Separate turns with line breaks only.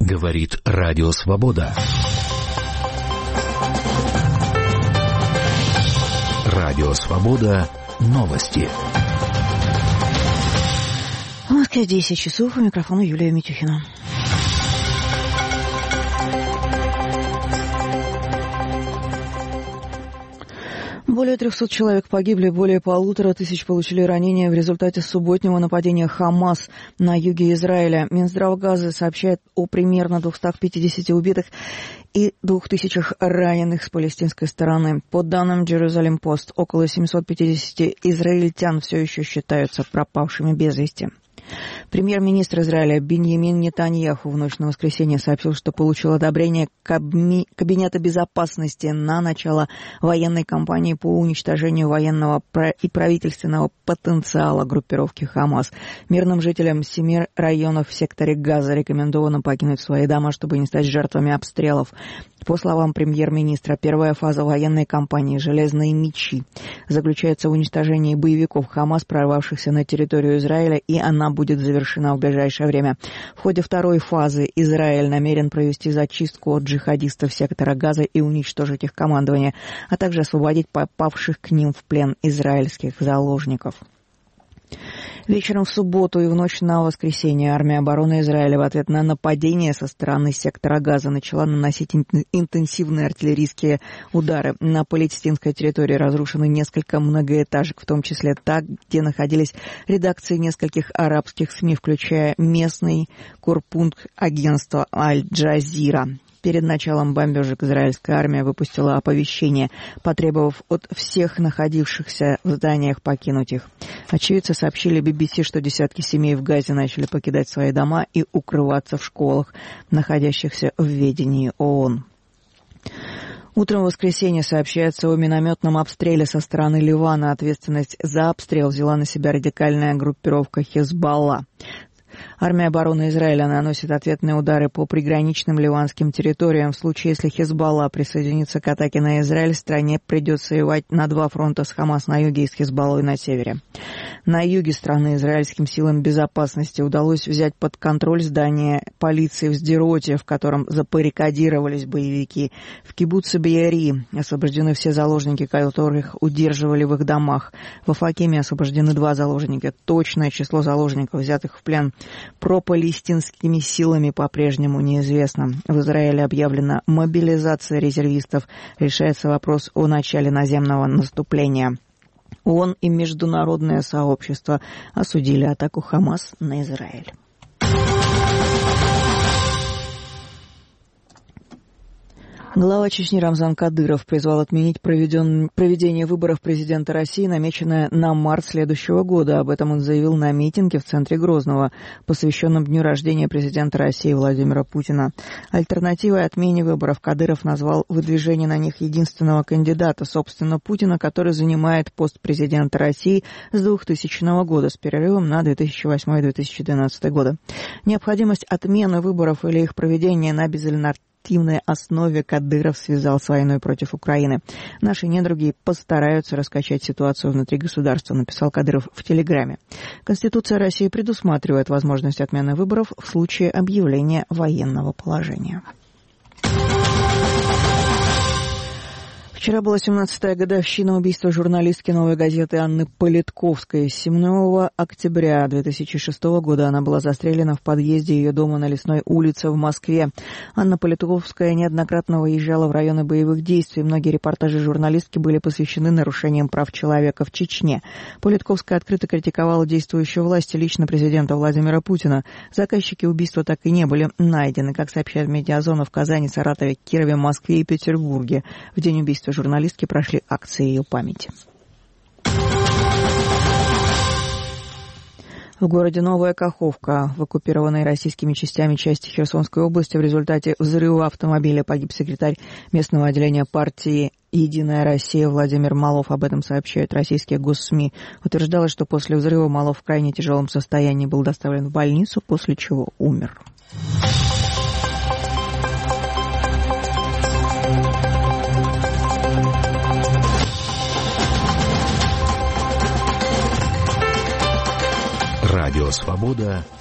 Говорит Радио Свобода. Радио Свобода. Новости.
В Москве 10 часов. У микрофона Юлия Митюхина. Более 300 человек погибли, более 1500 получили ранения в результате субботнего нападения ХАМАС на юге Израиля. Минздрав Газы сообщает о примерно 250 убитых и 2000 раненых с палестинской стороны. По данным Jerusalem Post, около 750 израильтян все еще считаются пропавшими без вести. Премьер-министр Израиля Биньямин Нетаньяху в ночь на воскресенье сообщил, что получил одобрение Кабинета безопасности на начало военной кампании по уничтожению военного и правительственного потенциала группировки ХАМАС. Мирным жителям 7 районов в секторе Газа рекомендовано покинуть свои дома, чтобы не стать жертвами обстрелов. По словам премьер-министра, первая фаза военной кампании «Железные мечи» заключается в уничтожении боевиков ХАМАС, прорвавшихся на территорию Израиля, и она будет завершена в ближайшее время. В ходе второй фазы Израиль намерен провести зачистку от джихадистов сектора Газа и уничтожить их командование, а также освободить попавших к ним в плен израильских заложников. Вечером в субботу и в ночь на воскресенье армия обороны Израиля в ответ на нападение со стороны сектора Газа начала наносить интенсивные артиллерийские удары. На палестинской территории разрушены несколько многоэтажек, в том числе та, где находились редакции нескольких арабских СМИ, включая местный корпункт агентства Аль-Джазира. Перед началом бомбежек израильская армия выпустила оповещение, потребовав от всех находившихся в зданиях покинуть их. Очевидцы сообщили BBC, что десятки семей в Газе начали покидать свои дома и укрываться в школах, находящихся в ведении ООН. Утром в воскресенье сообщается о минометном обстреле со стороны Ливана. Ответственность за обстрел взяла на себя радикальная группировка Хезболла. Армия обороны Израиля наносит ответные удары по приграничным ливанским территориям. В случае, если Хезболла присоединится к атаке на Израиль, стране придется воевать на два фронта с ХАМАС на юге и с Хезболлой на севере. На юге страны израильским силам безопасности удалось взять под контроль здание полиции в Сдероте, в котором забаррикадировались боевики. В кибуце Беяри освобождены все заложники, которых удерживали в их домах. В Афакиме освобождены 2 заложника. Точное число заложников, взятых в плен пропалестинскими силами, по-прежнему неизвестно. В Израиле объявлена мобилизация резервистов. Решается вопрос о начале наземного наступления. ООН и международное сообщество осудили атаку ХАМАС на Израиль. Глава Чечни Рамзан Кадыров призвал отменить проведение выборов президента России, намеченное на март следующего года. Об этом он заявил на митинге в центре Грозного, посвященном дню рождения президента России Владимира Путина. Альтернативой отмене выборов Кадыров назвал выдвижение на них единственного кандидата, собственно, Путина, который занимает пост президента России с 2000 года, с перерывом на 2008-2012 годы. Необходимость отмены выборов или их проведения на безальтернативной основе Кадыров связал с войной против Украины. Наши недруги постараются раскачать ситуацию внутри государства, написал Кадыров в Телеграме. Конституция России предусматривает возможность отмены выборов в случае объявления военного положения. Вчера была 17-я годовщина убийства журналистки «Новой газеты» Анны Политковской. 7 октября 2006 года она была застрелена в подъезде ее дома на Лесной улице в Москве. Анна Политковская неоднократно выезжала в районы боевых действий. Многие репортажи журналистки были посвящены нарушениям прав человека в Чечне. Политковская открыто критиковала действующую власть и лично президента Владимира Путина. Заказчики убийства так и не были найдены, как сообщает Медиазона, в Казани, Саратове, Кирове, Москве и Петербурге. В день убийства журналистки прошли акции ее памяти. В городе Новая Каховка, в оккупированной российскими частями части Херсонской области, в результате взрыва автомобиля погиб секретарь местного отделения партии «Единая Россия» Владимир Малов. Об этом сообщают российские госсми. Утверждалось, что после взрыва Малов в крайне тяжелом состоянии был доставлен в больницу, после чего умер.
Радио «Свобода»